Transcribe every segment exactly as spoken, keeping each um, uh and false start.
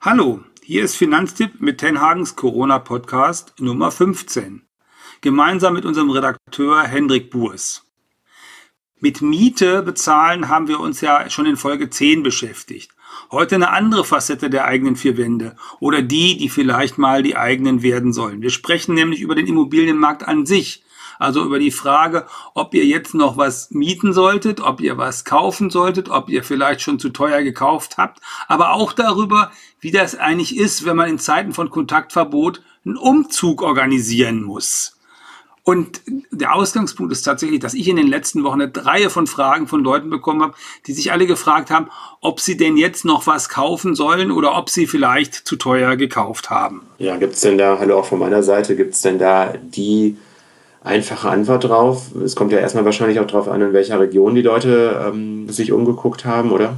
Hallo, hier ist Finanztipp mit Tenhagens Corona-Podcast Nummer fünfzehn. Gemeinsam mit unserem Redakteur Hendrik Burs. Mit Miete bezahlen haben wir uns ja schon in Folge zehn beschäftigt. Heute eine andere Facette der eigenen vier Wände oder die, die vielleicht mal die eigenen werden sollen. Wir sprechen nämlich über den Immobilienmarkt an sich. Also über die Frage, ob ihr jetzt noch was mieten solltet, ob ihr was kaufen solltet, ob ihr vielleicht schon zu teuer gekauft habt, aber auch darüber, wie das eigentlich ist, wenn man in Zeiten von Kontaktverbot einen Umzug organisieren muss. Und der Ausgangspunkt ist tatsächlich, dass ich in den letzten Wochen eine Reihe von Fragen von Leuten bekommen habe, die sich alle gefragt haben, ob sie denn jetzt noch was kaufen sollen oder ob sie vielleicht zu teuer gekauft haben. Ja, gibt es denn da, hallo auch von meiner Seite, gibt es denn da die einfache Antwort drauf? Es kommt ja erstmal wahrscheinlich auch darauf an, in welcher Region die Leute ähm, sich umgeguckt haben, oder?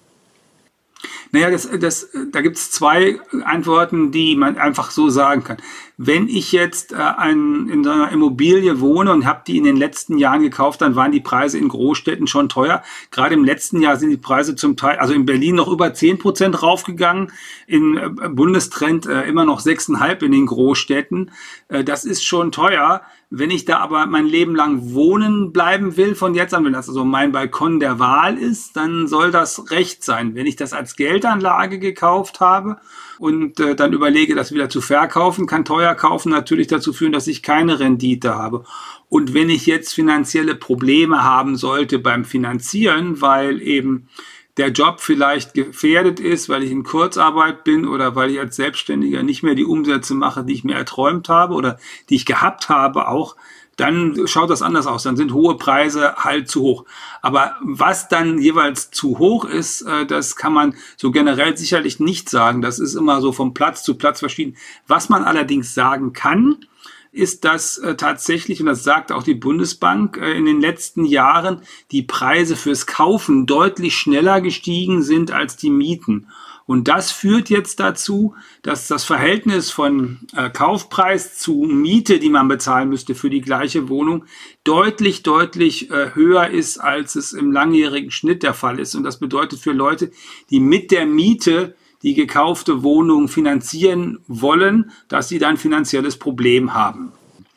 Naja, das, das, da gibt es zwei Antworten, die man einfach so sagen kann. Wenn ich jetzt äh, ein, in so einer Immobilie wohne und habe die in den letzten Jahren gekauft, dann waren die Preise in Großstädten schon teuer. Gerade im letzten Jahr sind die Preise zum Teil, also in Berlin noch über zehn Prozent raufgegangen, im äh, Bundestrend äh, immer noch sechs Komma fünf in den Großstädten. Äh, das ist schon teuer. Wenn ich da aber mein Leben lang wohnen bleiben will von jetzt an, wenn das also mein Balkon der Wahl ist, dann soll das recht sein. Wenn ich das als Geldanlage gekauft habe und äh, dann überlege, das wieder zu verkaufen, kann teuer kaufen natürlich dazu führen, dass ich keine Rendite habe. Und wenn ich jetzt finanzielle Probleme haben sollte beim Finanzieren, weil eben der Job vielleicht gefährdet ist, weil ich in Kurzarbeit bin oder weil ich als Selbstständiger nicht mehr die Umsätze mache, die ich mir erträumt habe oder die ich gehabt habe auch, dann schaut das anders aus. Dann sind hohe Preise halt zu hoch. Aber was dann jeweils zu hoch ist, das kann man so generell sicherlich nicht sagen. Das ist immer so vom Platz zu Platz verschieden. Was man allerdings sagen kann, ist, dass äh, tatsächlich, und das sagt auch die Bundesbank, äh, in den letzten Jahren die Preise fürs Kaufen deutlich schneller gestiegen sind als die Mieten. Und das führt jetzt dazu, dass das Verhältnis von äh, Kaufpreis zu Miete, die man bezahlen müsste für die gleiche Wohnung, deutlich, deutlich äh, höher ist, als es im langjährigen Schnitt der Fall ist. Und das bedeutet für Leute, die mit der Miete die gekaufte Wohnung finanzieren wollen, dass sie dann finanzielles Problem haben.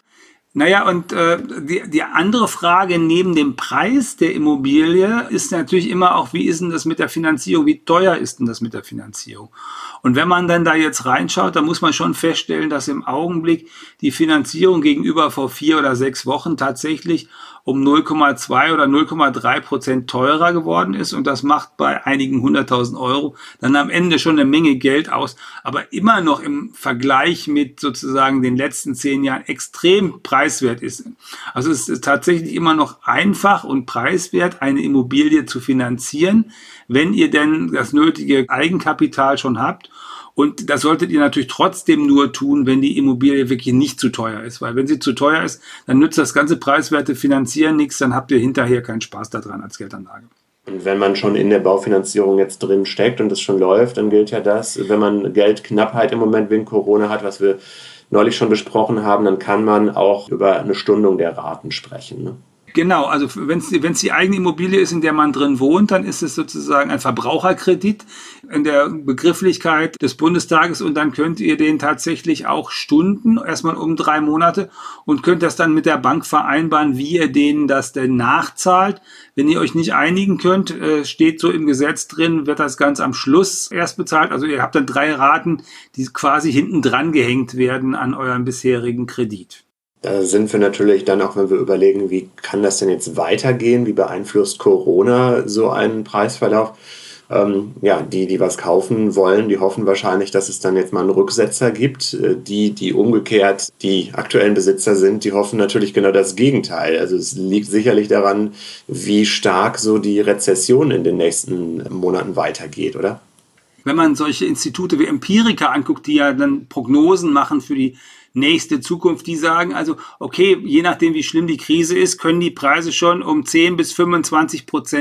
Naja, und äh, die, die andere Frage neben dem Preis der Immobilie ist natürlich immer auch, wie ist denn das mit der Finanzierung, wie teuer ist denn das mit der Finanzierung? Und wenn man dann da jetzt reinschaut, dann muss man schon feststellen, dass im Augenblick die Finanzierung gegenüber vor vier oder sechs Wochen tatsächlich um null Komma zwei oder null Komma drei Prozent teurer geworden ist. Und das macht bei einigen hunderttausend Euro dann am Ende schon eine Menge Geld aus. Aber immer noch im Vergleich mit sozusagen den letzten zehn Jahren extrem preiswert ist. Also es ist tatsächlich immer noch einfach und preiswert, eine Immobilie zu finanzieren, wenn ihr denn das nötige Eigenkapital schon habt. Und das solltet ihr natürlich trotzdem nur tun, wenn die Immobilie wirklich nicht zu teuer ist. Weil wenn sie zu teuer ist, dann nützt das ganze preiswerte Finanzieren nichts, dann habt ihr hinterher keinen Spaß daran als Geldanlage. Und wenn man schon in der Baufinanzierung jetzt drin steckt und es schon läuft, dann gilt ja das, wenn man Geldknappheit im Moment wegen Corona hat, was wir neulich schon besprochen haben, dann kann man auch über eine Stundung der Raten sprechen, ne? Genau, also wenn es wenn es die eigene Immobilie ist, in der man drin wohnt, dann ist es sozusagen ein Verbraucherkredit in der Begrifflichkeit des Bundestages und dann könnt ihr den tatsächlich auch stunden, erstmal um drei Monate und könnt das dann mit der Bank vereinbaren, wie ihr denen das denn nachzahlt. Wenn ihr euch nicht einigen könnt, steht so im Gesetz drin, wird das ganz am Schluss erst bezahlt. Also ihr habt dann drei Raten, die quasi hinten dran gehängt werden an euren bisherigen Kredit. Da sind wir natürlich dann auch, wenn wir überlegen, wie kann das denn jetzt weitergehen, wie beeinflusst Corona so einen Preisverlauf? Ähm, ja, die, die was kaufen wollen, die hoffen wahrscheinlich, dass es dann jetzt mal einen Rücksetzer gibt. Die, die umgekehrt die aktuellen Besitzer sind, die hoffen natürlich genau das Gegenteil. Also es liegt sicherlich daran, wie stark so die Rezession in den nächsten Monaten weitergeht, oder? Wenn man solche Institute wie Empirica anguckt, die ja dann Prognosen machen für die nächste Zukunft, die sagen also, okay, je nachdem wie schlimm die Krise ist, können die Preise schon um zehn bis fünfundzwanzig Prozent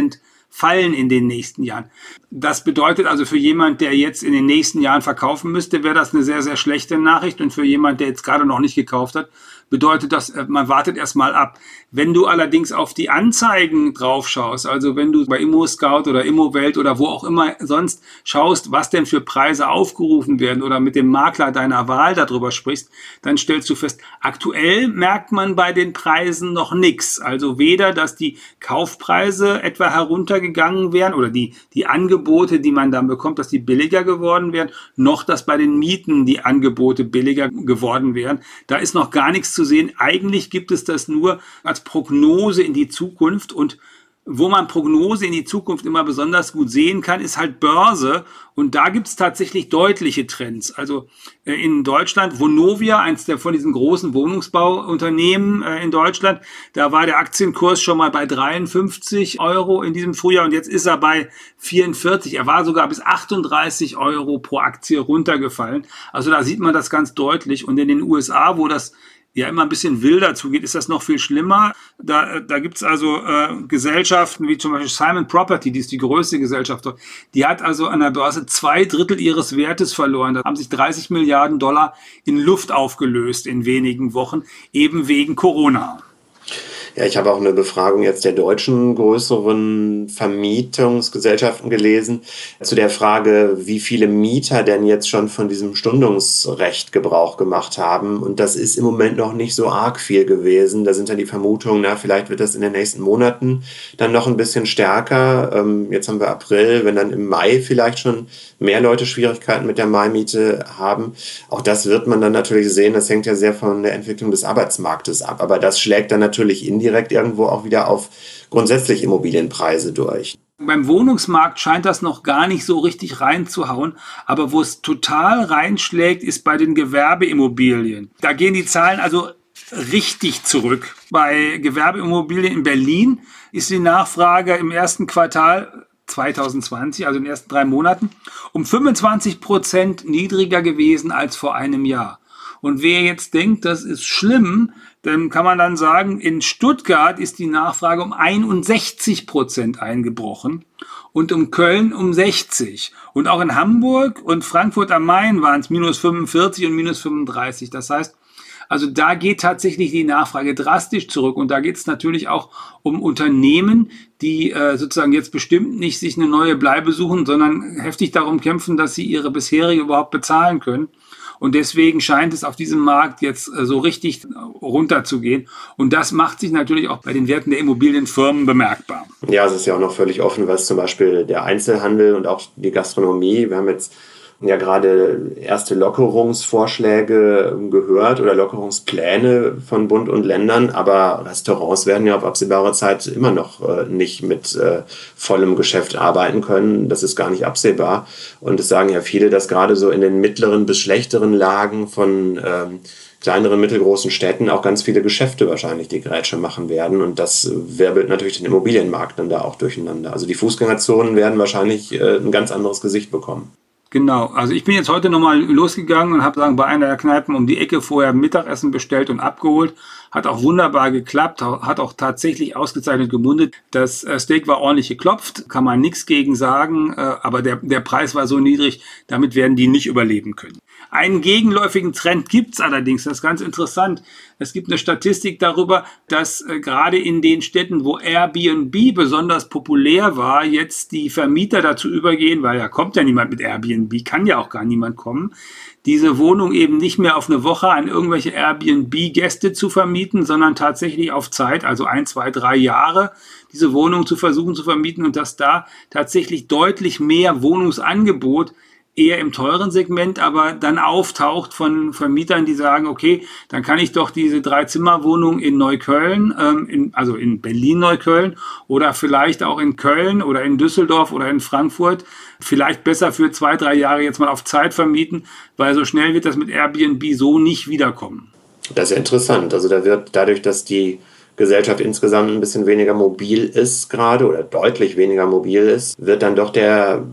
fallen in den nächsten Jahren. Das bedeutet also für jemand, der jetzt in den nächsten Jahren verkaufen müsste, wäre das eine sehr, sehr schlechte Nachricht. Und für jemand, der jetzt gerade noch nicht gekauft hat, bedeutet das, man wartet erstmal ab. Wenn du allerdings auf die Anzeigen drauf schaust, also wenn du bei ImmoScout oder Immowelt oder wo auch immer sonst schaust, was denn für Preise aufgerufen werden oder mit dem Makler deiner Wahl darüber sprichst, dann stellst du fest, aktuell merkt man bei den Preisen noch nichts. Also weder, dass die Kaufpreise etwa heruntergegangen wären oder die, die Angebote, die man dann bekommt, dass die billiger geworden wären, noch, dass bei den Mieten die Angebote billiger geworden wären. Da ist noch gar nichts zu sehen. Eigentlich gibt es das nur als Prognose in die Zukunft, und wo man Prognose in die Zukunft immer besonders gut sehen kann, ist halt Börse, und da gibt es tatsächlich deutliche Trends. Also äh, in Deutschland, Vonovia, eins der von diesen großen Wohnungsbauunternehmen äh, in Deutschland, da war der Aktienkurs schon mal bei dreiundfünfzig Euro in diesem Frühjahr, und jetzt ist er bei vierundvierzig. Er war sogar bis achtunddreißig Euro pro Aktie runtergefallen. Also da sieht man das ganz deutlich, und in den U S A, wo das ja immer ein bisschen wilder zugeht, ist das noch viel schlimmer. Da, da gibt's also äh, Gesellschaften wie zum Beispiel Simon Property, die ist die größte Gesellschaft dort. Die hat also an der Börse zwei Drittel ihres Wertes verloren. Da haben sich dreißig Milliarden Dollar in Luft aufgelöst in wenigen Wochen, eben wegen Corona. Ja, ich habe auch eine Befragung jetzt der deutschen größeren Vermietungsgesellschaften gelesen zu der Frage, wie viele Mieter denn jetzt schon von diesem Stundungsrecht Gebrauch gemacht haben. Und das ist im Moment noch nicht so arg viel gewesen. Da sind dann die Vermutungen, na, vielleicht wird das in den nächsten Monaten dann noch ein bisschen stärker. Ähm, jetzt haben wir April, wenn dann im Mai vielleicht schon mehr Leute Schwierigkeiten mit der Maimiete haben. Auch das wird man dann natürlich sehen. Das hängt ja sehr von der Entwicklung des Arbeitsmarktes ab. Aber das schlägt dann natürlich indirekt irgendwo auch wieder auf grundsätzlich Immobilienpreise durch. Beim Wohnungsmarkt scheint das noch gar nicht so richtig reinzuhauen, aber wo es total reinschlägt, ist bei den Gewerbeimmobilien. Da gehen die Zahlen also richtig zurück. Bei Gewerbeimmobilien in Berlin ist die Nachfrage im ersten Quartal zwanzig zwanzig, also in den ersten drei Monaten, um fünfundzwanzig Prozent niedriger gewesen als vor einem Jahr. Und wer jetzt denkt, das ist schlimm, dann kann man dann sagen, in Stuttgart ist die Nachfrage um einundsechzig Prozent eingebrochen und um Köln um sechzig. Und auch in Hamburg und Frankfurt am Main waren es minus fünfundvierzig und minus fünfunddreißig. Das heißt, also da geht tatsächlich die Nachfrage drastisch zurück, und da geht es natürlich auch um Unternehmen, die äh, sozusagen jetzt bestimmt nicht sich eine neue Bleibe suchen, sondern heftig darum kämpfen, dass sie ihre bisherige überhaupt bezahlen können. Und deswegen scheint es auf diesem Markt jetzt äh, so richtig runterzugehen. Und das macht sich natürlich auch bei den Werten der Immobilienfirmen bemerkbar. Ja, es ist ja auch noch völlig offen, was zum Beispiel der Einzelhandel und auch die Gastronomie, wir haben jetzt ja gerade erste Lockerungsvorschläge gehört oder Lockerungspläne von Bund und Ländern, aber Restaurants werden ja auf absehbare Zeit immer noch äh, nicht mit äh, vollem Geschäft arbeiten können. Das ist gar nicht absehbar. Und es sagen ja viele, dass gerade so in den mittleren bis schlechteren Lagen von ähm, kleineren, mittelgroßen Städten auch ganz viele Geschäfte wahrscheinlich die Grätsche machen werden. Und das wirbelt natürlich den Immobilienmarkt dann da auch durcheinander. Also die Fußgängerzonen werden wahrscheinlich äh, ein ganz anderes Gesicht bekommen. Genau, also ich bin jetzt heute nochmal losgegangen und habe sagen bei einer der Kneipen um die Ecke vorher Mittagessen bestellt und abgeholt. Hat auch wunderbar geklappt, hat auch tatsächlich ausgezeichnet gemundet. Das Steak war ordentlich geklopft, kann man nichts gegen sagen, aber der, der Preis war so niedrig, damit werden die nicht überleben können. Einen gegenläufigen Trend gibt's allerdings, das ist ganz interessant. Es gibt eine Statistik darüber, dass äh, gerade in den Städten, wo Airbnb besonders populär war, jetzt die Vermieter dazu übergehen, weil ja kommt ja niemand mit Airbnb, kann ja auch gar niemand kommen, diese Wohnung eben nicht mehr auf eine Woche an irgendwelche Airbnb-Gäste zu vermieten, sondern tatsächlich auf Zeit, also ein, zwei, drei Jahre, diese Wohnung zu versuchen zu vermieten, und dass da tatsächlich deutlich mehr Wohnungsangebot eher im teuren Segment, aber dann auftaucht von Vermietern, die sagen, okay, dann kann ich doch diese Drei-Zimmer-Wohnung in Neukölln, ähm, in, also in Berlin-Neukölln oder vielleicht auch in Köln oder in Düsseldorf oder in Frankfurt vielleicht besser für zwei, drei Jahre jetzt mal auf Zeit vermieten, weil so schnell wird das mit Airbnb so nicht wiederkommen. Das ist interessant. Also da wird dadurch, dass die Gesellschaft insgesamt ein bisschen weniger mobil ist gerade oder deutlich weniger mobil ist, wird dann doch der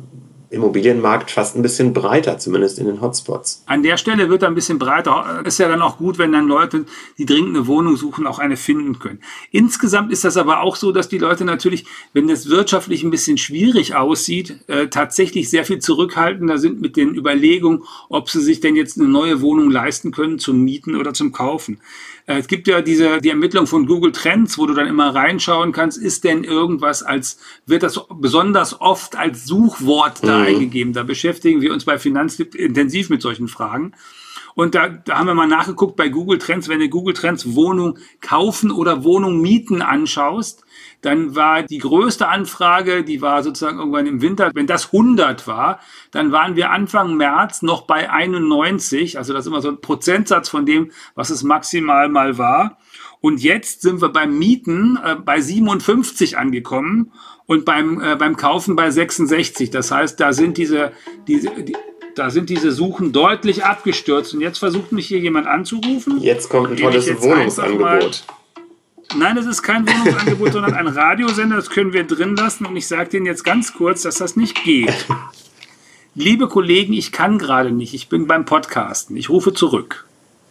Immobilienmarkt fast ein bisschen breiter, zumindest in den Hotspots. An der Stelle wird er ein bisschen breiter. Ist ja dann auch gut, wenn dann Leute, die dringend eine Wohnung suchen, auch eine finden können. Insgesamt ist das aber auch so, dass die Leute natürlich, wenn das wirtschaftlich ein bisschen schwierig aussieht, äh, tatsächlich sehr viel zurückhaltender sind mit den Überlegungen, ob sie sich denn jetzt eine neue Wohnung leisten können zum Mieten oder zum Kaufen. Äh, es gibt ja diese die Ermittlung von Google Trends, wo du dann immer reinschauen kannst, ist denn irgendwas als, wird das besonders oft als Suchwort da mhm. eingegeben. Da beschäftigen wir uns bei Finanztipp intensiv mit solchen Fragen. Und da, da haben wir mal nachgeguckt bei Google Trends, wenn du Google Trends Wohnung kaufen oder Wohnung mieten anschaust, dann war die größte Anfrage, die war sozusagen irgendwann im Winter, wenn das hundert war, dann waren wir Anfang März noch bei einundneunzig, also das ist immer so ein Prozentsatz von dem, was es maximal mal war. Und jetzt sind wir beim Mieten äh, bei siebenundfünfzig angekommen und beim, äh, beim Kaufen bei sechsundsechzig. Das heißt, da sind diese, diese die, Da sind diese Suchen deutlich abgestürzt. Und jetzt versucht mich hier jemand anzurufen. Jetzt kommt ein tolles Wohnungsangebot. Nein, das ist kein Wohnungsangebot, sondern ein Radiosender. Das können wir drin lassen. Und ich sage Ihnen jetzt ganz kurz, dass das nicht geht. Liebe Kollegen, ich kann gerade nicht. Ich bin beim Podcasten. Ich rufe zurück.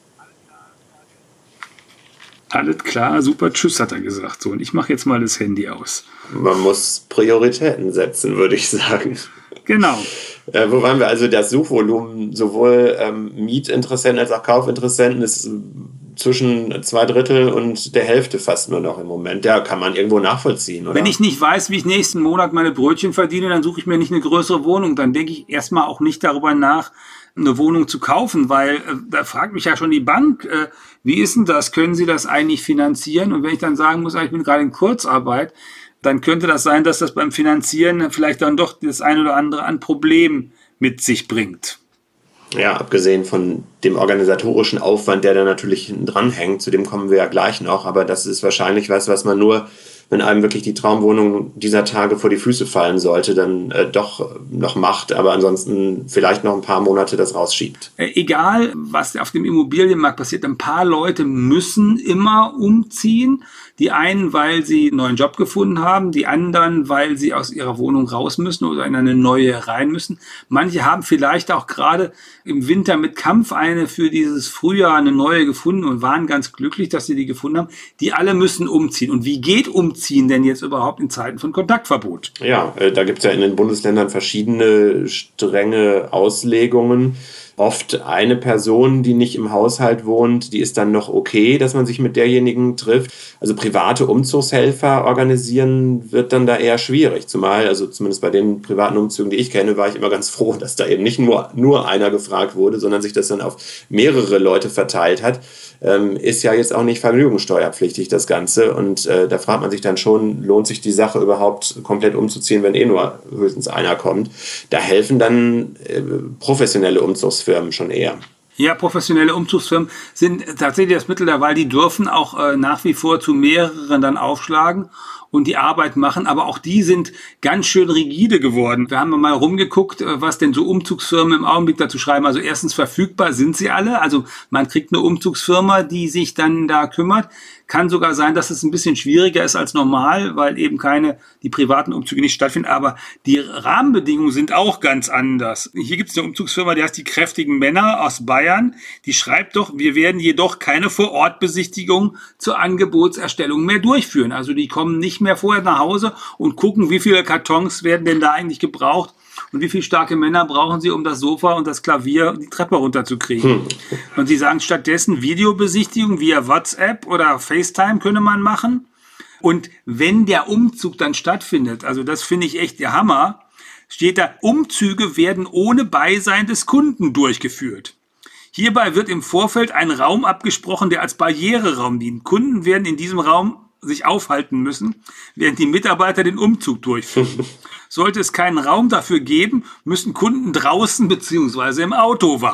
Alles klar, super, tschüss, hat er gesagt. So, und ich mache jetzt mal das Handy aus. Man muss Prioritäten setzen, würde ich sagen. Genau. Äh, wo waren wir? Also das Suchvolumen sowohl ähm, Mietinteressenten als auch Kaufinteressenten ist zwischen zwei Drittel und der Hälfte fast nur noch im Moment. Ja, kann man irgendwo nachvollziehen, oder? Wenn ich nicht weiß, wie ich nächsten Monat meine Brötchen verdiene, dann suche ich mir nicht eine größere Wohnung. Dann denke ich erstmal auch nicht darüber nach, eine Wohnung zu kaufen, weil äh, da fragt mich ja schon die Bank, äh, wie ist denn das? Können Sie das eigentlich finanzieren? Und wenn ich dann sagen muss, ich bin gerade in Kurzarbeit, dann könnte das sein, dass das beim Finanzieren vielleicht dann doch das ein oder andere an Problemen mit sich bringt. Ja, abgesehen von dem organisatorischen Aufwand, der da natürlich dranhängt, zu dem kommen wir ja gleich noch, aber das ist wahrscheinlich was, was man nur, wenn einem wirklich die Traumwohnung dieser Tage vor die Füße fallen sollte, dann äh, doch noch macht, aber ansonsten vielleicht noch ein paar Monate das rausschiebt. Äh, egal, was auf dem Immobilienmarkt passiert, ein paar Leute müssen immer umziehen. Die einen, weil sie einen neuen Job gefunden haben, die anderen, weil sie aus ihrer Wohnung raus müssen oder in eine neue rein müssen. Manche haben vielleicht auch gerade im Winter mit Kampf eine für dieses Frühjahr eine neue gefunden und waren ganz glücklich, dass sie die gefunden haben. Die alle müssen umziehen. Und wie geht Umziehen denn jetzt überhaupt in Zeiten von Kontaktverbot? Ja, äh, da gibt es ja in den Bundesländern verschiedene strenge Auslegungen. Oft eine Person, die nicht im Haushalt wohnt, die ist dann noch okay, dass man sich mit derjenigen trifft. Also private Umzugshelfer organisieren wird dann da eher schwierig. Zumal, also zumindest bei den privaten Umzügen, die ich kenne, war ich immer ganz froh, dass da eben nicht nur, nur einer gefragt wurde, sondern sich das dann auf mehrere Leute verteilt hat. Ähm, ist ja jetzt auch nicht vergnügungssteuerpflichtig, das Ganze. Und äh, da fragt man sich dann schon, lohnt sich die Sache überhaupt komplett umzuziehen, wenn eh nur höchstens einer kommt. Da helfen dann äh, professionelle Umzugsfirmen schon eher. Ja, professionelle Umzugsfirmen sind tatsächlich das Mittel der Wahl. Die dürfen auch äh, nach wie vor zu mehreren dann aufschlagen und die Arbeit machen, aber auch die sind ganz schön rigide geworden. Wir haben mal rumgeguckt, was denn so Umzugsfirmen im Augenblick dazu schreiben. Also erstens, verfügbar sind sie alle. Also man kriegt eine Umzugsfirma, die sich dann da kümmert. Kann sogar sein, dass es ein bisschen schwieriger ist als normal, weil eben keine, die privaten Umzüge nicht stattfinden. Aber die Rahmenbedingungen sind auch ganz anders. Hier gibt es eine Umzugsfirma, die heißt die Kräftigen Männer aus Bayern. Die schreibt doch, wir werden jedoch keine Vor-Ort-Besichtigung zur Angebotserstellung mehr durchführen. Also die kommen nicht mehr vorher nach Hause und gucken, wie viele Kartons werden denn da eigentlich gebraucht. Und wie viele starke Männer brauchen sie, um das Sofa und das Klavier und die Treppe runterzukriegen? Hm. Und sie sagen stattdessen, Videobesichtigung via WhatsApp oder FaceTime könne man machen. Und wenn der Umzug dann stattfindet, also das finde ich echt der Hammer, steht da, Umzüge werden ohne Beisein des Kunden durchgeführt. Hierbei wird im Vorfeld ein Raum abgesprochen, der als Barriereraum dient. Kunden werden in diesem Raum sich aufhalten müssen, während die Mitarbeiter den Umzug durchführen. Sollte es keinen Raum dafür geben, müssen Kunden draußen bzw. im Auto warten.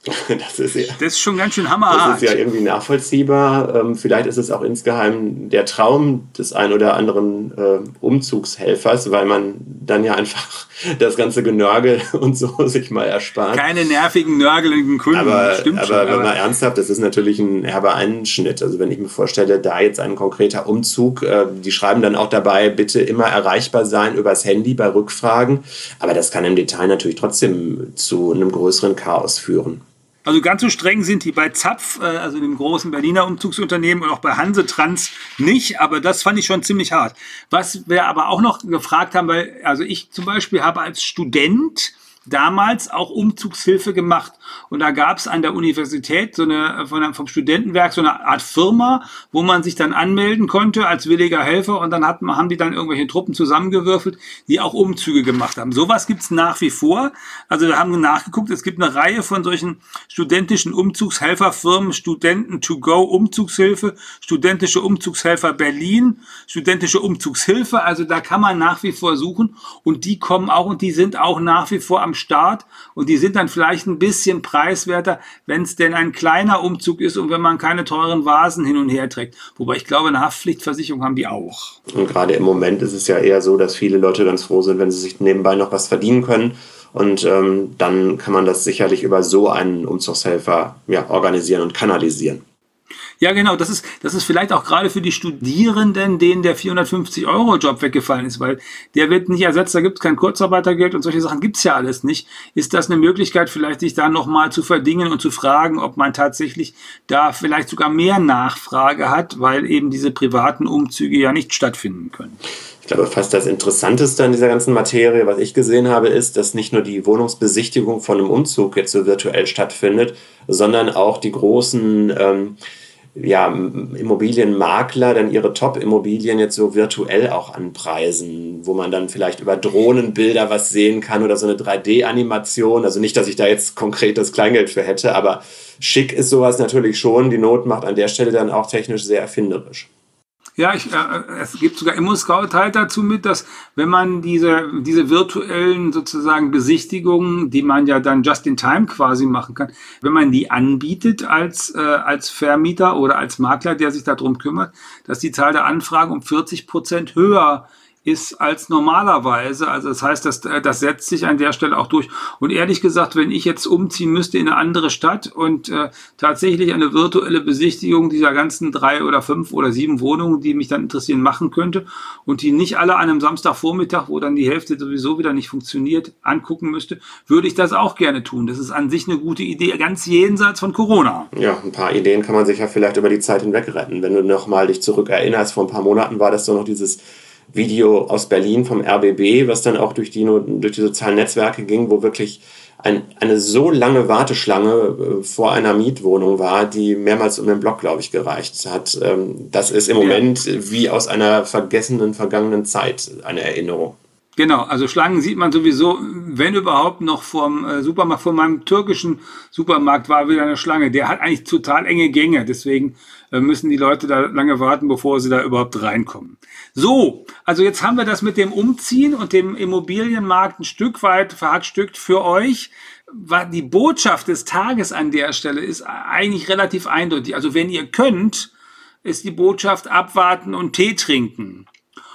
Das ist, ja, das ist schon ganz schön hammerhart. Das ist ja irgendwie nachvollziehbar. Ähm, vielleicht ist es auch insgeheim der Traum des ein oder anderen äh, Umzugshelfers, weil man dann ja einfach das ganze Genörgel und so sich mal erspart. Keine nervigen, nörgelnden Kunden, aber, stimmt aber schon. Aber wenn aber man ernsthaft, das ist natürlich ein herber Einschnitt. Also wenn ich mir vorstelle, da jetzt ein konkreter Umzug, äh, die schreiben dann auch dabei, bitte immer erreichbar sein übers Handy bei Rückfragen. Aber das kann im Detail natürlich trotzdem zu einem größeren Chaos führen. Also ganz so streng sind die bei Zapf, also dem großen Berliner Umzugsunternehmen, und auch bei Hansetrans nicht, aber das fand ich schon ziemlich hart. Was wir aber auch noch gefragt haben, weil also ich zum Beispiel habe als Student damals auch Umzugshilfe gemacht. Und da gab es an der Universität so eine von, vom Studentenwerk so eine Art Firma, wo man sich dann anmelden konnte als williger Helfer, und dann hat, haben die dann irgendwelche Truppen zusammengewürfelt, die auch Umzüge gemacht haben. Sowas gibt's nach wie vor. Also wir haben nachgeguckt, es gibt eine Reihe von solchen studentischen Umzugshelferfirmen, Studenten to go Umzugshilfe, studentische Umzugshelfer Berlin, studentische Umzugshilfe, also da kann man nach wie vor suchen, und die kommen auch, und die sind auch nach wie vor am Start, und die sind dann vielleicht ein bisschen preiswerter, wenn es denn ein kleiner Umzug ist und wenn man keine teuren Vasen hin und her trägt. Wobei ich glaube, eine Haftpflichtversicherung haben die auch. Und gerade im Moment ist es ja eher so, dass viele Leute ganz froh sind, wenn sie sich nebenbei noch was verdienen können. Und ähm, dann kann man das sicherlich über so einen Umzugshelfer ja, organisieren und kanalisieren. Ja, genau, das ist, das ist vielleicht auch gerade für die Studierenden, denen der vierhundertfünfzig Euro Job weggefallen ist, weil der wird nicht ersetzt, da gibt es kein Kurzarbeitergeld und solche Sachen gibt es ja alles nicht. Ist das eine Möglichkeit, vielleicht sich da nochmal zu verdingen und zu fragen, ob man tatsächlich da vielleicht sogar mehr Nachfrage hat, weil eben diese privaten Umzüge ja nicht stattfinden können? Ich glaube, fast das Interessanteste an dieser ganzen Materie, was ich gesehen habe, ist, dass nicht nur die Wohnungsbesichtigung von einem Umzug jetzt so virtuell stattfindet, sondern auch die großen ähm, ja, Immobilienmakler dann ihre Top-Immobilien jetzt so virtuell auch anpreisen, wo man dann vielleicht über Drohnenbilder was sehen kann oder so eine drei D-Animation. Also nicht, dass ich da jetzt konkret das Kleingeld für hätte, aber schick ist sowas natürlich schon. Die Not macht an der Stelle dann auch technisch sehr erfinderisch. Ja, ich, äh, es gibt sogar ImmoScout teilt dazu mit, dass wenn man diese diese virtuellen sozusagen Besichtigungen, die man ja dann just in time quasi machen kann, wenn man die anbietet als äh, als Vermieter oder als Makler, der sich darum kümmert, dass die Zahl der Anfragen um vierzig Prozent höher ist als normalerweise. Also das heißt, das, das setzt sich an der Stelle auch durch. Und ehrlich gesagt, wenn ich jetzt umziehen müsste in eine andere Stadt und äh, tatsächlich eine virtuelle Besichtigung dieser ganzen drei oder fünf oder sieben Wohnungen, die mich dann interessieren, machen könnte und die nicht alle an einem Samstagvormittag, wo dann die Hälfte sowieso wieder nicht funktioniert, angucken müsste, würde ich das auch gerne tun. Das ist an sich eine gute Idee, ganz jenseits von Corona. Ja, ein paar Ideen kann man sich ja vielleicht über die Zeit hinweg retten. Wenn du noch mal dich zurückerinnerst, vor ein paar Monaten war das so noch dieses Video aus Berlin vom R B B, was dann auch durch die, durch die sozialen Netzwerke ging, wo wirklich ein, eine so lange Warteschlange äh, vor einer Mietwohnung war, die mehrmals um den Block, glaube ich, gereicht hat. Ähm, das ist im Moment ja. wie aus einer vergessenen, vergangenen Zeit eine Erinnerung. Genau, also Schlangen sieht man sowieso, wenn überhaupt noch vom äh, Supermarkt, von meinem türkischen Supermarkt war wieder eine Schlange. Der hat eigentlich total enge Gänge, deswegen äh, müssen die Leute da lange warten, bevor sie da überhaupt reinkommen. So, also jetzt haben wir das mit dem Umziehen und dem Immobilienmarkt ein Stück weit verhackstückt für euch. Die Botschaft des Tages an der Stelle ist eigentlich relativ eindeutig. Also wenn ihr könnt, ist die Botschaft abwarten und Tee trinken.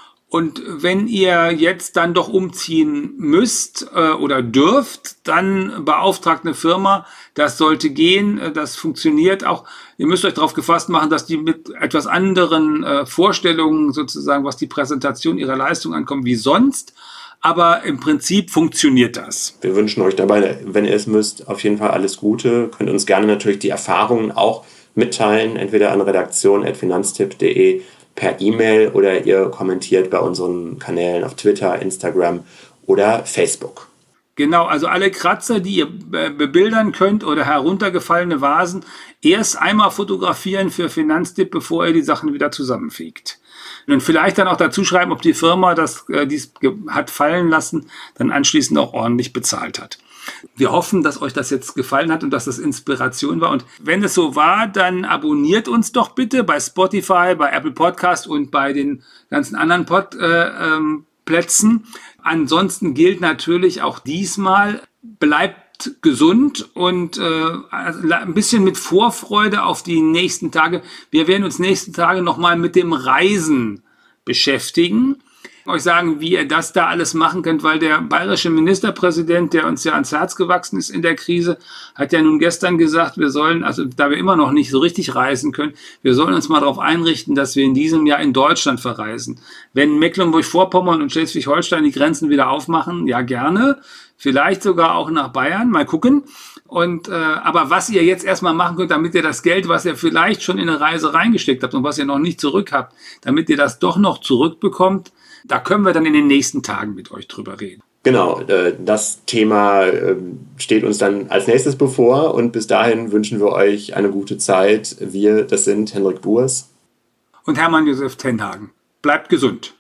Und wenn ihr jetzt dann doch umziehen müsst äh, oder dürft, dann beauftragt eine Firma. Das sollte gehen, äh, das funktioniert auch. Ihr müsst euch darauf gefasst machen, dass die mit etwas anderen äh, Vorstellungen sozusagen, was die Präsentation ihrer Leistung ankommt, wie sonst. Aber im Prinzip funktioniert das. Wir wünschen euch dabei, wenn ihr es müsst, auf jeden Fall alles Gute. Könnt uns gerne natürlich die Erfahrungen auch mitteilen, entweder an redaktion at finanztipp punkt de per E-Mail oder ihr kommentiert bei unseren Kanälen auf Twitter, Instagram oder Facebook. Genau, also alle Kratzer, die ihr bebildern könnt oder heruntergefallene Vasen, erst einmal fotografieren für Finanztipp, bevor ihr die Sachen wieder zusammenfegt. Und vielleicht dann auch dazu schreiben, ob die Firma, das äh, dies hat fallen lassen, dann anschließend auch ordentlich bezahlt hat. Wir hoffen, dass euch das jetzt gefallen hat und dass das Inspiration war. Und wenn es so war, dann abonniert uns doch bitte bei Spotify, bei Apple Podcast und bei den ganzen anderen Pod, äh, ähm, Plätzen. Ansonsten gilt natürlich auch diesmal, bleibt bleibt gesund und äh, ein bisschen mit Vorfreude auf die nächsten Tage. Wir werden uns nächsten Tage nochmal mit dem Reisen beschäftigen. Euch sagen, wie ihr das da alles machen könnt, weil der bayerische Ministerpräsident, der uns ja ans Herz gewachsen ist in der Krise, hat ja nun gestern gesagt, wir sollen, also da wir immer noch nicht so richtig reisen können, wir sollen uns mal darauf einrichten, dass wir in diesem Jahr in Deutschland verreisen. Wenn Mecklenburg-Vorpommern und Schleswig-Holstein die Grenzen wieder aufmachen, ja gerne, vielleicht sogar auch nach Bayern, mal gucken. Und äh, aber was ihr jetzt erstmal machen könnt, damit ihr das Geld, was ihr vielleicht schon in eine Reise reingesteckt habt und was ihr noch nicht zurück habt, damit ihr das doch noch zurückbekommt, da können wir dann in den nächsten Tagen mit euch drüber reden. Genau, das Thema steht uns dann als nächstes bevor und bis dahin wünschen wir euch eine gute Zeit. Wir, das sind Henrik Burs und Hermann Josef Tenhagen. Bleibt gesund.